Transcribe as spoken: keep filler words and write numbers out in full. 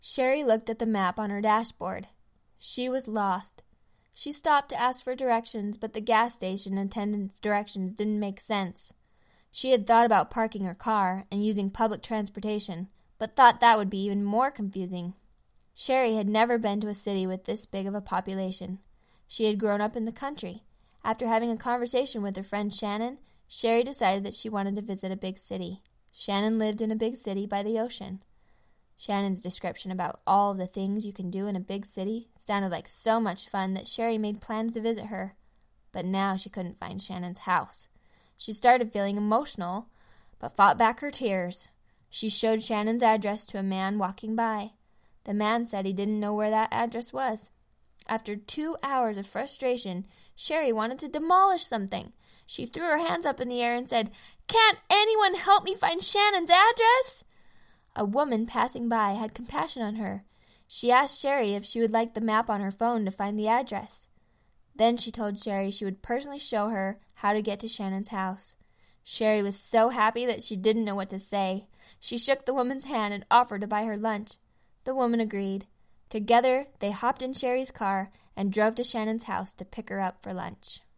Sherry looked at the map on her dashboard. She was lost. She stopped to ask for directions, but the gas station attendant's directions didn't make sense. She had thought about parking her car and using public transportation, but thought that would be even more confusing. Sherry had never been to a city with this big of a population. She had grown up in the country. After having a conversation with her friend Shannon, Sherry decided that she wanted to visit a big city. Shannon lived in a big city by the ocean. Shannon's description about all of the things you can do in a big city sounded like so much fun that Sherry made plans to visit her. But now she couldn't find Shannon's house. She started feeling emotional, but fought back her tears. She showed Shannon's address to a man walking by. The man said he didn't know where that address was. After two hours of frustration, Sherry wanted to demolish something. She threw her hands up in the air and said, "Can't anyone help me find Shannon's address?" A woman passing by had compassion on her. She asked Sherry if she would like the map on her phone to find the address. Then she told Sherry she would personally show her how to get to Shannon's house. Sherry was so happy that she didn't know what to say. She shook the woman's hand and offered to buy her lunch. The woman agreed. Together, they hopped in Sherry's car and drove to Shannon's house to pick her up for lunch.